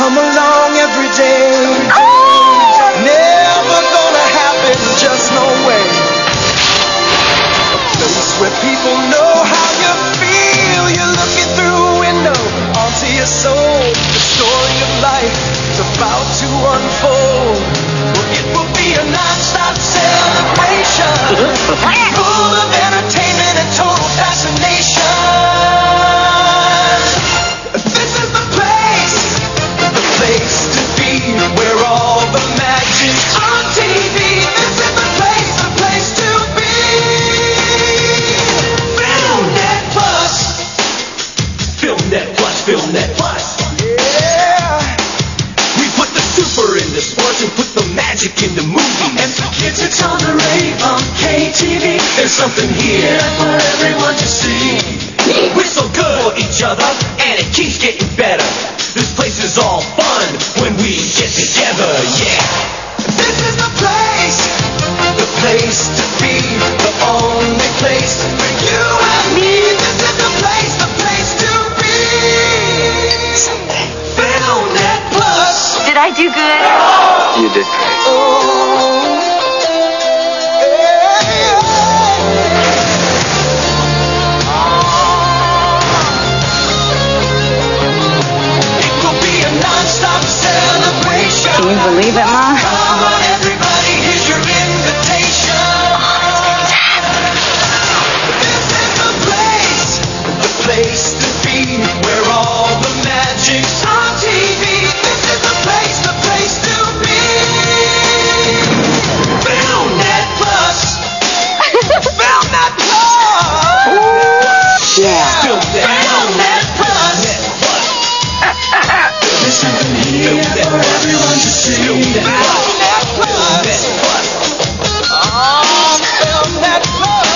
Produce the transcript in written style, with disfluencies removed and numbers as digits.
come along every day. Never gonna happen, just no way. A place where people know how you feel. You're looking through a window onto your soul. The story of life is about to unfold. Well, it will be a non-stop celebration, full of entertainment and total fascination. This is the place to be, where all the magic's on TV. This is the place to be. FilmNet Plus. FilmNet Plus, FilmNet Plus. Yeah. We put the super into sports and put the magic into movies. And for kids it's on the rave on KTV. There's something here for everyone to see. We're so good for each other, and it keeps getting better. This place is all fun when we get together, yeah. This is the place to be, the only place for you and me. This is the place to be. FilmNet Plus. Did I do good? You did great. Oh. Can you believe it, Ma? Come on, everybody, here's your invitation. This is the place to be, where all the magic's on TV. This is the place to be. FilmNet Plus. FilmNet Plus. Yeah. FilmNet Plus. There's something here for everyone to see. FilmNet Plus. FilmNet Plus.